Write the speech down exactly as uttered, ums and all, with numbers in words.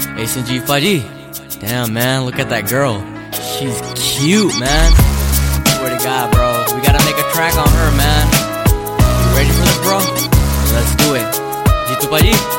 Hey Sanjeev Paji, damn man, look at that girl. She's cute, man. Swear to God, bro, we gotta make a track on her, man. You ready for this, bro? Let's do it. Jitu Paji.